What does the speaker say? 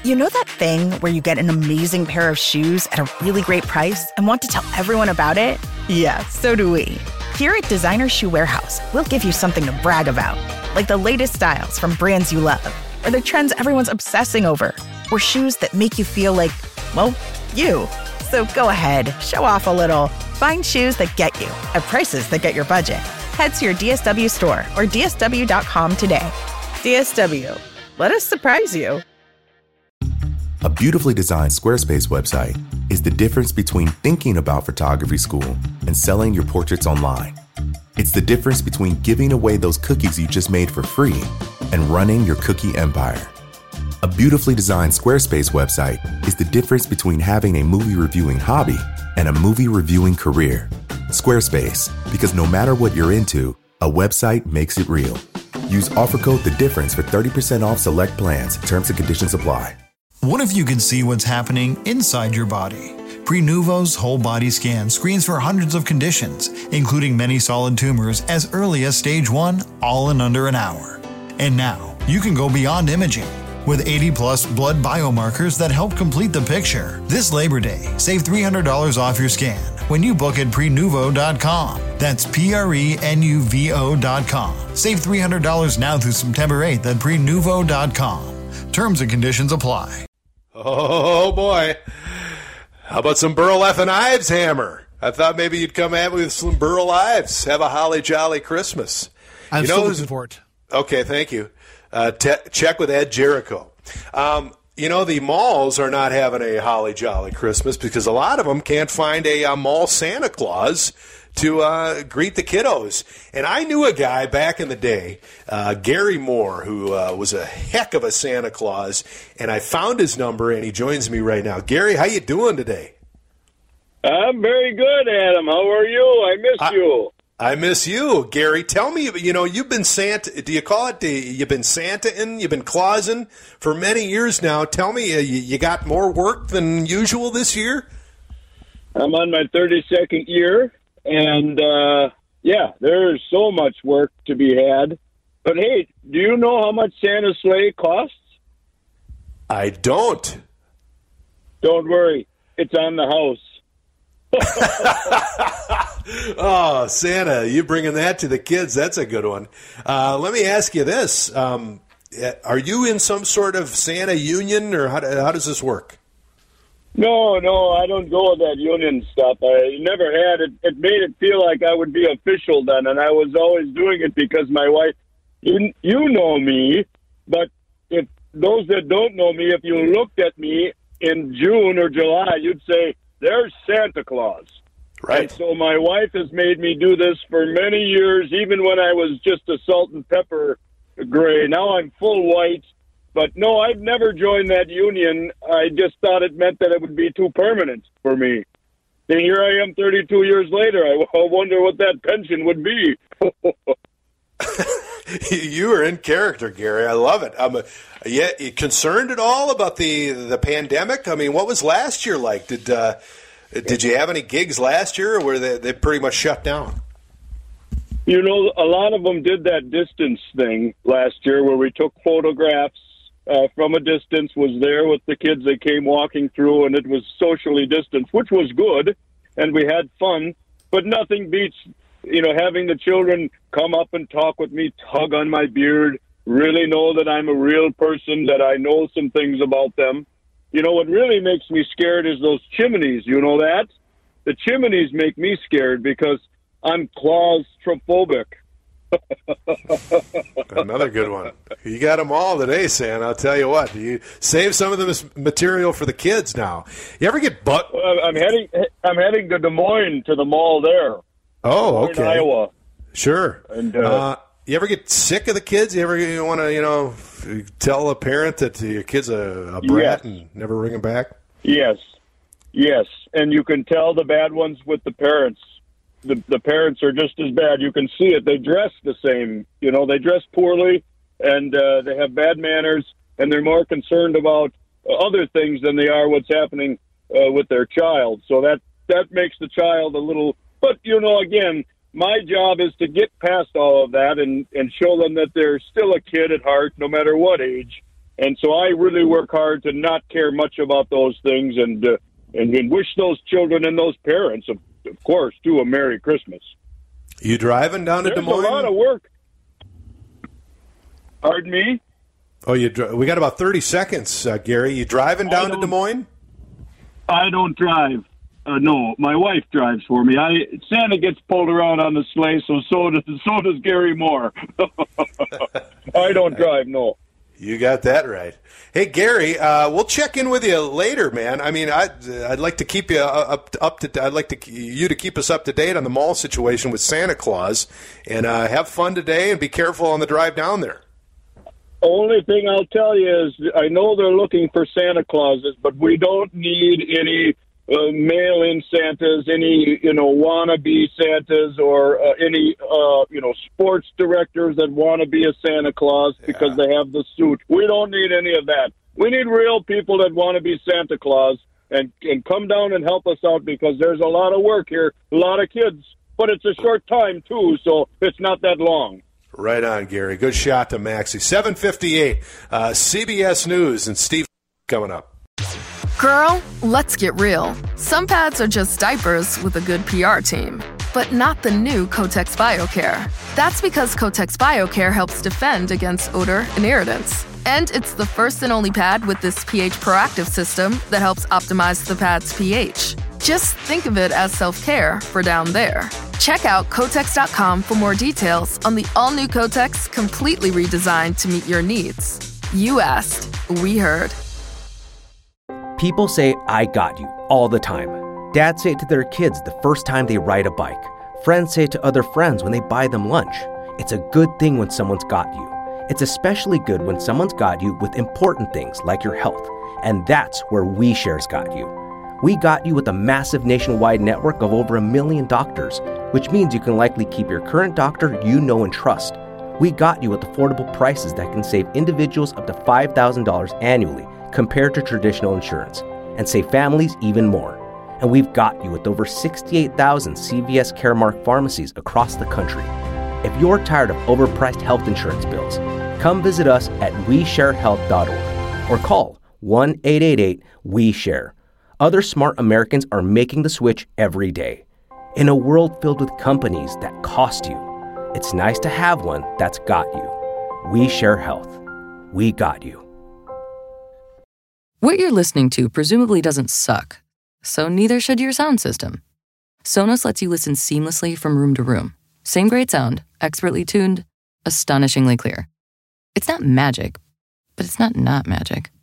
You know that thing where you get an amazing pair of shoes at a really great price and want to tell everyone about it? Yeah, so do we. Here at Designer Shoe Warehouse, we'll give you something to brag about, like the latest styles from brands you love, or the trends everyone's obsessing over, or shoes that make you feel like, well, you. So go ahead, show off a little. Find shoes that get you at prices that get your budget. Head to your DSW store or dsw.com today. DSW, let us surprise you. A beautifully designed Squarespace website is the difference between thinking about photography school and selling your portraits online. It's the difference between giving away those cookies you just made for free and running your cookie empire. A beautifully designed Squarespace website is the difference between having a movie reviewing hobby and a movie reviewing career. Squarespace, because no matter what you're into, a website makes it real. Use offer code The Difference for 30% off select plans. Terms and conditions apply. What if you could see what's happening inside your body? Prenuvo's whole body scan screens for hundreds of conditions, including many solid tumors as early as stage 1, all in under an hour. And now, you can go beyond imaging. With 80-plus blood biomarkers that help complete the picture. This Labor Day, save $300 off your scan when you book at Prenuvo.com. That's Prenuvo.com. Save $300 now through September 8th at Prenuvo.com. Terms and conditions apply. Oh, boy. How about some Burl F. and Ives hammer? I thought maybe you'd come at me with some Burl Ives. Have a holly jolly Christmas. I'm still looking for it. Okay, thank you. Check with Ed Jericho. The malls are not having a holly jolly Christmas because a lot of them can't find a mall Santa Claus to greet the kiddos. And I knew a guy back in the day, Gary Moore, who was a heck of a Santa Claus, and I found his number, and he joins me right now. Gary, how you doing today? I'm very good, Adam. How are you? I miss you. I miss you, Gary. Tell me, you've been Santa. Do you call it? You've been Santa-ing, you've been Clausin' for many years now. Tell me, you got more work than usual this year? I'm on my 32nd year, and there's so much work to be had. But hey, do you know how much Santa's sleigh costs? I don't. Don't worry, it's on the house. Oh, Santa, you bringing that to the kids. That's a good one. Let me ask you this. Are you in some sort of Santa union, or how does this work? No, I don't go with that union stuff. I never had it. It made it feel like I would be official then, and I was always doing it because my wife, you know me, but if those that don't know me, if you looked at me in June or July, you'd say, there's Santa Claus. Right. And so my wife has made me do this for many years, even when I was just a salt and pepper gray. Now I'm full white. But no, I've never joined that union. I just thought it meant that it would be too permanent for me. And here I am 32 years later. I wonder what that pension would be. You are in character, Gary. I love it. You concerned at all about the pandemic? I mean, what was last year like? Did you have any gigs last year, or were they pretty much shut down? A lot of them did that distance thing last year where we took photographs from a distance, was there with the kids. They came walking through, and it was socially distanced, which was good, and we had fun. But nothing beats, having the children come up and talk with me, tug on my beard, really know that I'm a real person, that I know some things about them. What really makes me scared is those chimneys. You know that? The chimneys make me scared because I'm claustrophobic. Another good one. You got them all today, Santa. I'll tell you what. You save some of the material for the kids now. You ever get I'm heading to Des Moines to the mall there. Oh, okay. In Iowa. Sure. And you ever get sick of the kids? You ever want to, tell a parent that your kid's a brat and never ring them back? Yes. And you can tell the bad ones with the parents. The parents are just as bad. You can see it. They dress the same. They dress poorly, and they have bad manners, and they're more concerned about other things than they are what's happening with their child. So that makes the child a little... But, again, my job is to get past all of that and show them that they're still a kid at heart, no matter what age, And so I really work hard to not care much about those things and wish those children and those parents, of course, too, a Merry Christmas. You driving down to Des Moines? There's a lot of work. Pardon me? Oh, we got about 30 seconds, Gary. You driving down to Des Moines? I don't drive. No, my wife drives for me. Santa gets pulled around on the sleigh, so does Gary Moore. I don't drive, no. You got that right. Hey, Gary, we'll check in with you later, man. I mean, I'd like to keep you up to. I'd like you to keep us up to date on the mall situation with Santa Claus, and have fun today, and be careful on the drive down there. Only thing I'll tell you is I know they're looking for Santa Clauses, but we don't need any mail-in Santas, any wannabe Santas, or any sports directors that want to be a Santa Claus because they have the suit. We don't need any of that. We need real people that want to be Santa Claus and come down and help us out, because there's a lot of work here, a lot of kids, but it's a short time too, so it's not that long. Right on, Gary. Good shot to Maxie. 7:58, CBS News, and Steve coming up. Girl, let's get real. Some pads are just diapers with a good PR team, but not the new Kotex BioCare. That's because Kotex BioCare helps defend against odor and irritants. And it's the first and only pad with this pH proactive system that helps optimize the pad's pH. Just think of it as self-care for down there. Check out Kotex.com for more details on the all-new Kotex, completely redesigned to meet your needs. You asked, we heard. People say, I got you, all the time. Dads say it to their kids the first time they ride a bike. Friends say it to other friends when they buy them lunch. It's a good thing when someone's got you. It's especially good when someone's got you with important things like your health. And that's where WeShare's got you. We got you with a massive nationwide network of over 1 million doctors, which means you can likely keep your current doctor you know and trust. We got you with affordable prices that can save individuals up to $5,000 annually compared to traditional insurance, and save families even more. And we've got you with over 68,000 CVS Caremark pharmacies across the country. If you're tired of overpriced health insurance bills, come visit us at WeShareHealth.org or call 1-888-WE-SHARE. Other smart Americans are making the switch every day. In a world filled with companies that cost you, it's nice to have one that's got you. WeShare Health. We got you. What you're listening to presumably doesn't suck, so neither should your sound system. Sonos lets you listen seamlessly from room to room. Same great sound, expertly tuned, astonishingly clear. It's not magic, but it's not magic.